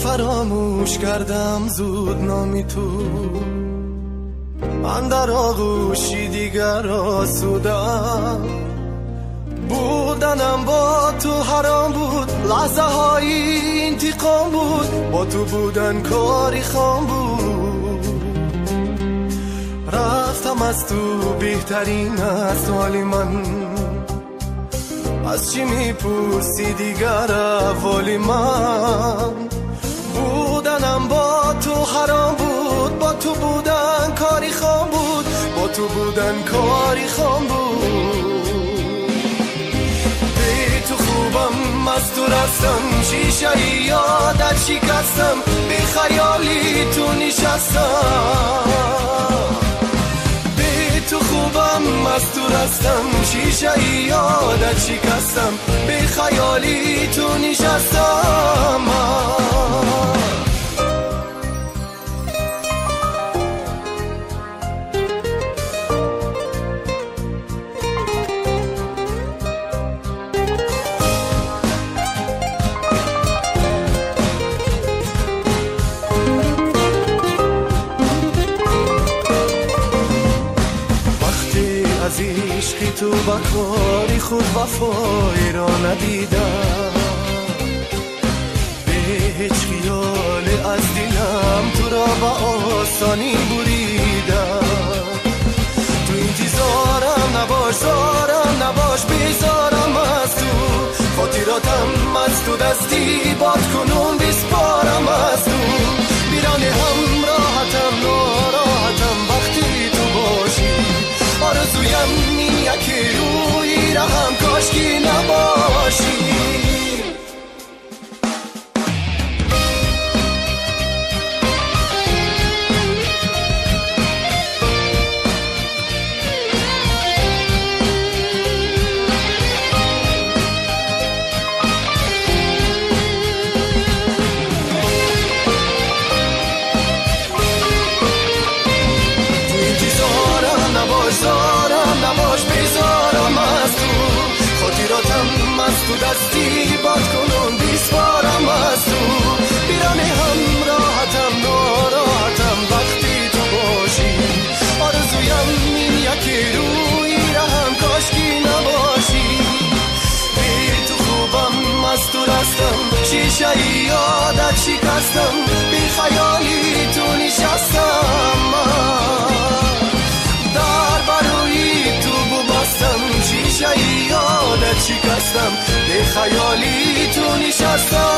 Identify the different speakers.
Speaker 1: فراموش کردم زود نامی تو، من در آغوشی دیگر آسودم، بودنم با تو حرام بود، لحظه های انتقام بود، با تو بودن کاری خام بود، رفتم از تو بهترین از حالی من، از چی میپرسی دیگر اولی من، بودنم با تو حرام بود، با تو بودن کاری خام بود، با تو بودن کاری خام بود، بی تو خوبم از تو رستم، شیشه یادت شکستم، بی خیالی تو نشستم، تو خوبم از تو رستم، شیشه یادت شکستم، بی خیالی تو نشستم. از عشقی تو با کاری خود وفایی را ندیدم، به هیچ خیال از دلم تو را با آسانی بریدم، تو انتظارم نباش، زارم نباش، بیزارم از تو، خاطراتم از تو دستی باد کنم، بسپارم از تو، بیران همراحتم ناراحتم وقتی تو باشی، آرزویم این یکی روی رهم کاشکی نباشی. تو دستی باد کنم، بیسپارم از تو، بیران همراحتم ناراحتم وقتی تو باشی، آرزویم این یکی روی رهم کاشکی نباشی، بی تو خوبم از تو رستم، شیشه یادت شکستم، بی خیالی تو نشستم، در بروی تو ببستم، شیشه یادت شکستم، به خیالی تو نشستم.